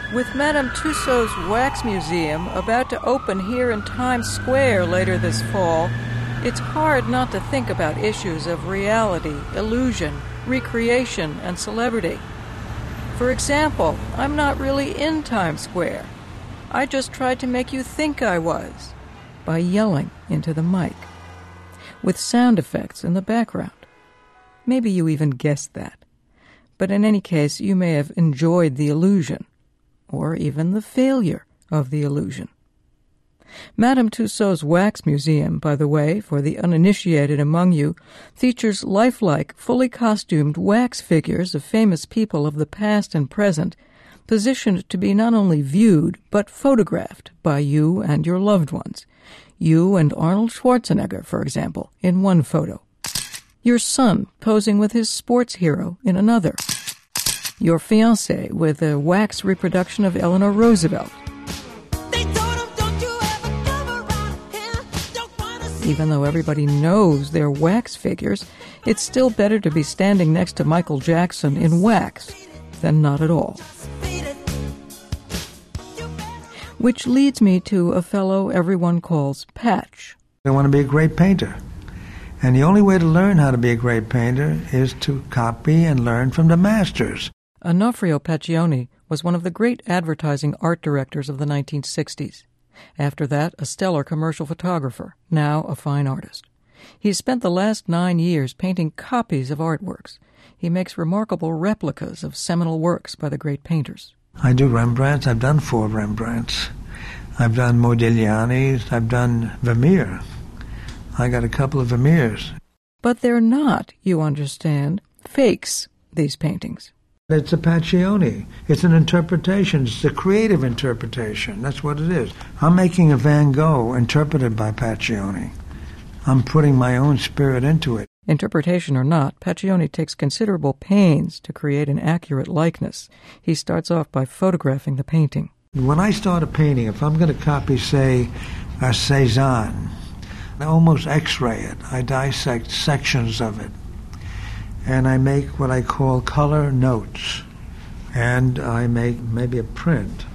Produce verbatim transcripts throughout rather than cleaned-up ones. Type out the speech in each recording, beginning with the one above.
With Madame Tussauds Wax Museum about to open here in Times Square later this fall, it's hard not to think about issues of reality, illusion, recreation, and celebrity. For example, I'm not really in Times Square. I just tried to make you think I was by yelling into the mic, with sound effects in the background. Maybe you even guessed that. But in any case, you may have enjoyed the illusion, or even the failure of the illusion. Madame Tussauds Wax Museum, by the way, for the uninitiated among you, features lifelike, fully costumed wax figures of famous people of the past and present, positioned to be not only viewed, but photographed by you and your loved ones. You and Arnold Schwarzenegger, for example, in one photo. Your son posing with his sports hero in another. Your fiancé with a wax reproduction of Eleanor Roosevelt. Even though everybody knows they're wax figures, it's still better to be standing next to Michael Jackson in wax than not at all. Which leads me to a fellow everyone calls Patch. I want to be a great painter. And the only way to learn how to be a great painter is to copy and learn from the masters. Onofrio Paccioni was one of the great advertising art directors of the nineteen sixties. After that, a stellar commercial photographer, now a fine artist. He's spent the last nine years painting copies of artworks. He makes remarkable replicas of seminal works by the great painters. I do Rembrandts. I've done four Rembrandts. I've done Modigliani's. I've done Vermeer. I got a couple of Vermeers. But they're not, you understand, fakes, these paintings. It's a Paccioni. It's an interpretation. It's a creative interpretation. That's what it is. I'm making a Van Gogh interpreted by Paccioni. I'm putting my own spirit into it. Interpretation or not, Paccioni takes considerable pains to create an accurate likeness. He starts off by photographing the painting. When I start a painting, if I'm going to copy, say, a Cézanne, I almost X-ray it. I dissect sections of it. And I make what I call color notes. And I make maybe a print.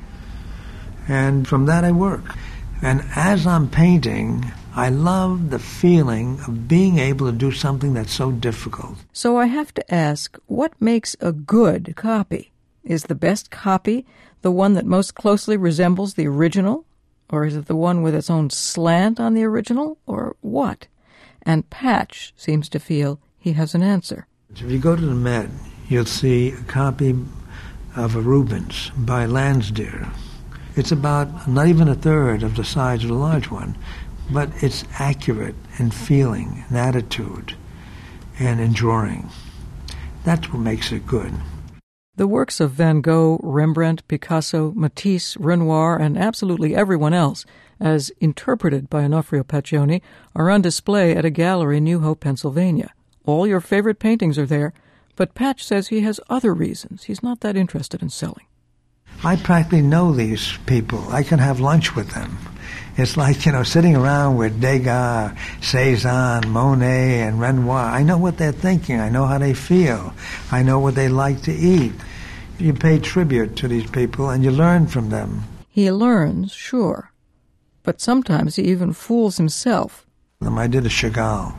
And from that I work. And as I'm painting, I love the feeling of being able to do something that's so difficult. So I have to ask, what makes a good copy? Is the best copy the one that most closely resembles the original? Or is it the one with its own slant on the original? Or what? And Patch seems to feel he has an answer. If you go to the Met, you'll see a copy of a Rubens by Lansdale. It's about not even a third of the size of the large one, but it's accurate in feeling and attitude and in drawing. That's what makes it good. The works of Van Gogh, Rembrandt, Picasso, Matisse, Renoir, and absolutely everyone else, as interpreted by Onofrio Paccioni, are on display at a gallery in New Hope, Pennsylvania. All your favorite paintings are there, but Patch says he has other reasons. He's not that interested in selling. I practically know these people. I can have lunch with them. It's like, you know, sitting around with Degas, Cézanne, Monet, and Renoir. I know what they're thinking. I know how they feel. I know what they like to eat. You pay tribute to these people, and you learn from them. He learns, sure. But sometimes he even fools himself. I did a Chagall.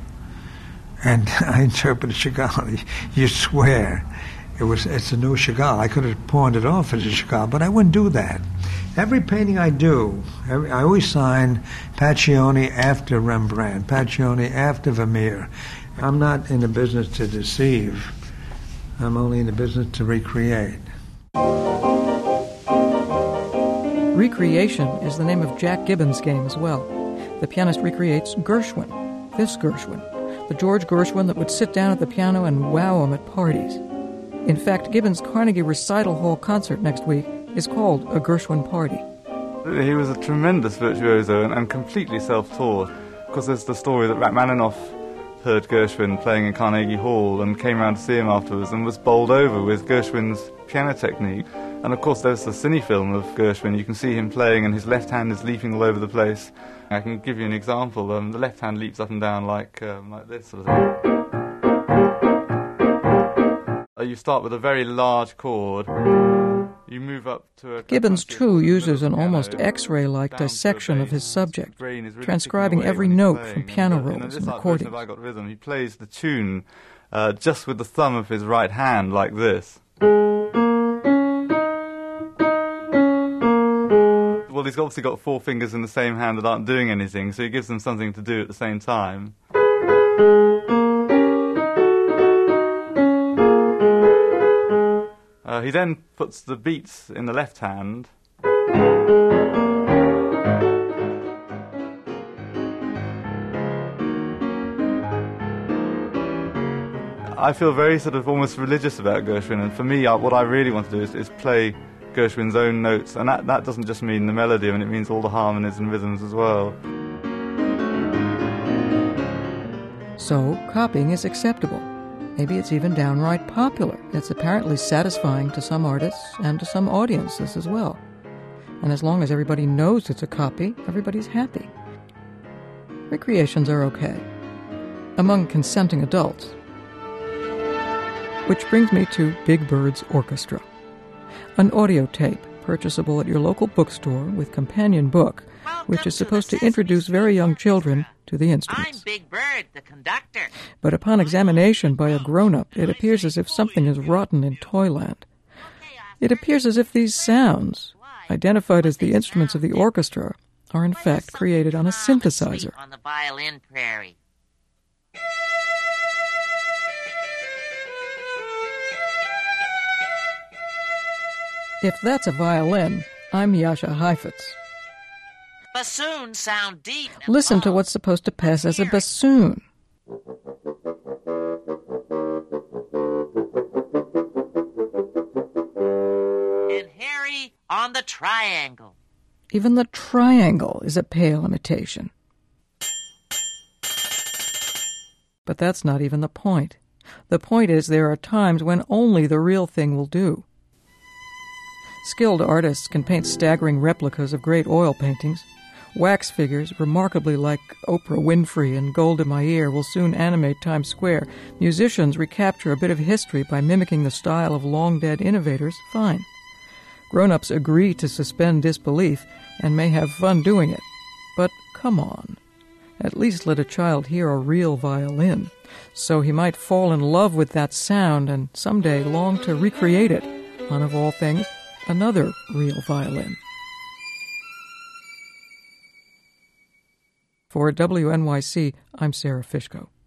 And I interpreted Chagall. You swear. It was, it's a new Chagall. I could have pawned it off as a Chagall, but I wouldn't do that. Every painting I do, every, I always sign Paccioni after Rembrandt, Paccioni after Vermeer. I'm not in the business to deceive. I'm only in the business to recreate. Recreation is the name of Jack Gibbons' game as well. The pianist recreates Gershwin, this Gershwin, the George Gershwin that would sit down at the piano and wow him at parties. In fact, Gibbons' Carnegie Recital Hall concert next week is called a Gershwin party. He was a tremendous virtuoso and, and completely self-taught. Of course, there's the story that Rachmaninoff heard Gershwin playing in Carnegie Hall and came around to see him afterwards and was bowled over with Gershwin's piano technique. And of course, there's the cine film of Gershwin. You can see him playing and his left hand is leaping all over the place. I can give you an example. Um, the left hand leaps up and down like, um, like this sort of thing. You start with a very large chord, You move up to a... Gibbons, too, uses an piano, almost X-ray-like down dissection to a of his bass. subject, The grain is really transcribing ticking away every when he's note playing. from piano And, uh, rolls in this and version recordings. of I Got Rhythm, he plays the tune uh, just with the thumb of his right hand, like this. Well, he's obviously got four fingers in the same hand that aren't doing anything, so he gives them something to do at the same time. Uh, he then puts the beats in the left hand. I feel very sort of almost religious about Gershwin, and for me, uh, what I really want to do is, is play Gershwin's own notes, and that, that doesn't just mean the melody, I mean, it means all the harmonies and rhythms as well. So, copying is acceptable. Maybe it's even downright popular. It's apparently satisfying to some artists and to some audiences as well. And as long as everybody knows it's a copy, everybody's happy. Recreations are okay. Among consenting adults. Which brings me to Big Bird's Orchestra. An audio tape purchasable at your local bookstore with companion book, which is supposed to introduce very young children to the instruments. I'm Big Bird, the conductor. But upon examination by a grown-up, it appears as if something is rotten in Toyland. It appears as if these sounds, identified as the instruments of the orchestra, are in fact created on a synthesizer. On the violin prairie. If that's a violin, I'm Jascha Heifetz. Bassoons sound deep. Listen to what's supposed to pass as a bassoon. And Harry on the triangle. Even the triangle is a pale imitation. But that's not even the point. The point is there are times when only the real thing will do. Skilled artists can paint staggering replicas of great oil paintings. Wax figures, remarkably like Oprah Winfrey and Golda Meir, will soon animate Times Square. Musicians recapture a bit of history by mimicking the style of long-dead innovators. Fine. Grown-ups agree to suspend disbelief and may have fun doing it. But come on. At least let a child hear a real violin, so he might fall in love with that sound and someday long to recreate it on, of all things, another real violin. For W N Y C, I'm Sarah Fishko.